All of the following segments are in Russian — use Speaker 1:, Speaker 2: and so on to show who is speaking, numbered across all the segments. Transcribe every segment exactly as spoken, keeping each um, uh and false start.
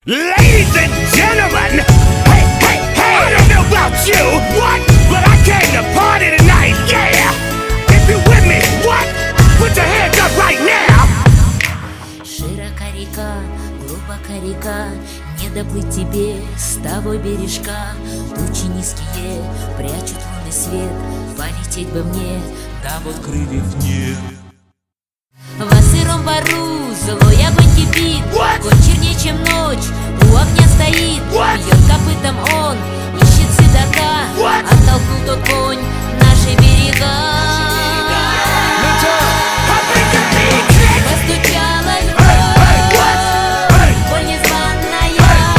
Speaker 1: Ladies and gentlemen, hey, hey, hey, I don't know about you, what? But I came to party tonight, yeah! If you with me, what? Put your hands up right now!
Speaker 2: Широка река, глубока река, не доплыть тебе с тобой бережка. Тучи низкие прячут лунный свет, полететь бы мне, да вот крыльев нет. Во сыром бару злой огонь кипит, огонь чернее, чем ночь, у огня стоит. Бьет копытом он, ищет седока, оттолкнул тот конь наши берега. Постучалась вновь, боль незваная,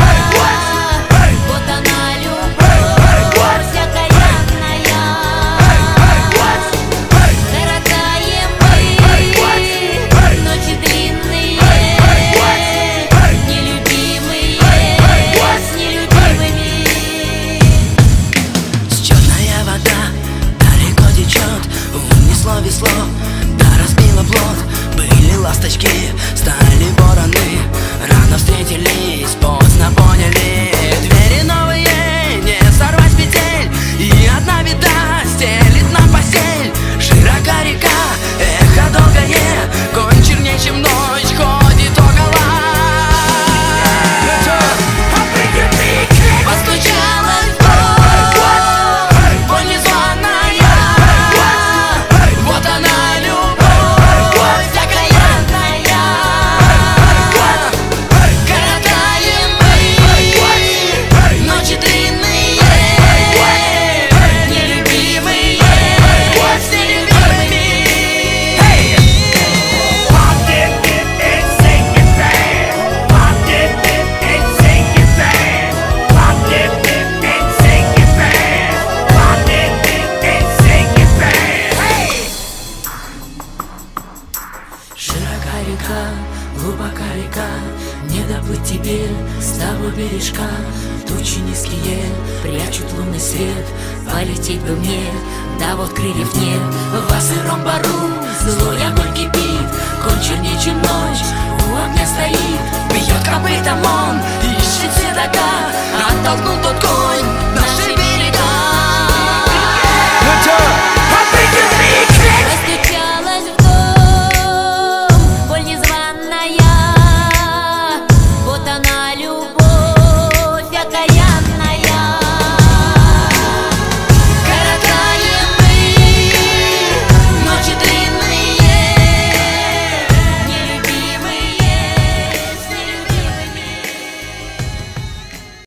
Speaker 2: вот она любовь окаянная. Коротаем мы ночи длинные, нелюбимые с нелюбимыми.
Speaker 3: Черная вода далеко течет, унесло весло, да разбило плот. Были ласточки, стали вороны, рано встретились, поздно поняли. Двери новые, не сорвать с петель, и одна беда стелит нам постель. Широка река, эхо долгое, конь чернее, чем ночь, ходит около. Постучалась вновь, боль незваная, вот она любовь окаянная. Коротаем мы ночи длинные, нелюбимые с нелюбимыми.
Speaker 1: Pop it and sing it fast. Pop it and sing it fast. Pop it and sing it fast. Pop it and sing it fast. Hey!
Speaker 3: Широка река, глубока река, не доплыть тебе с тобой бережка. Тучи низкие прячут лунный свет, полететь бы мне, да вот крыльев нет. Во сыром бару злой огонь кипит, конь чернее, чем ночь, у огня стоит. Бьет копытом он, ищет седока, оттолкнул тот